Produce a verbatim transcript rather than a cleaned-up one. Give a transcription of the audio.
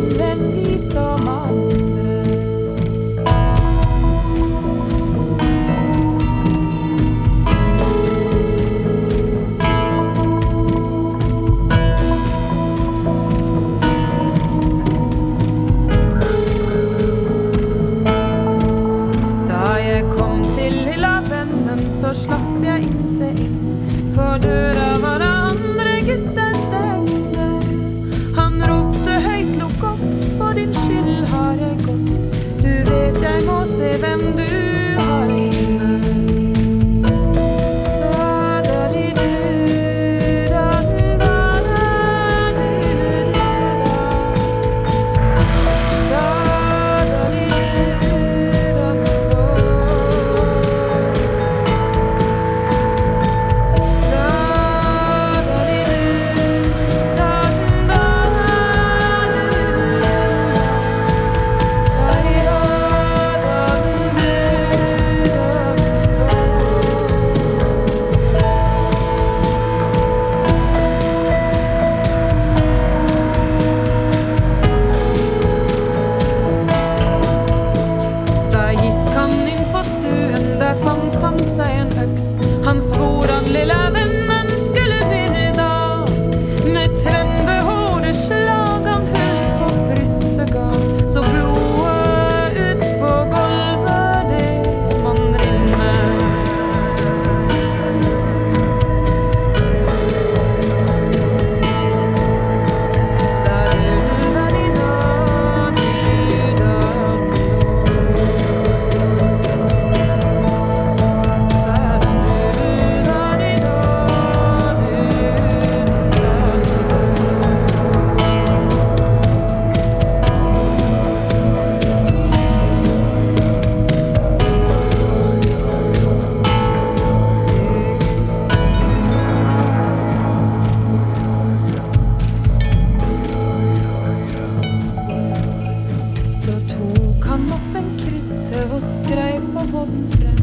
andre enn vi som andre. Så slapp jeg inte inn, for døra var andre gutter stengte. Han ropte høyt, lukk opp, for din skyld har jeg gått. Du vet jeg må se hvem du har inne. Så da di du, da da da du da. Så da di du, da da. Han svor han lille vennen skulle myrda. Med trende hårde slag han høll på brystet ga. Så blodet ut på gulvet det man rinner. Sa du da di da, du da Så tok han opp en krytte og skrev på båten frem.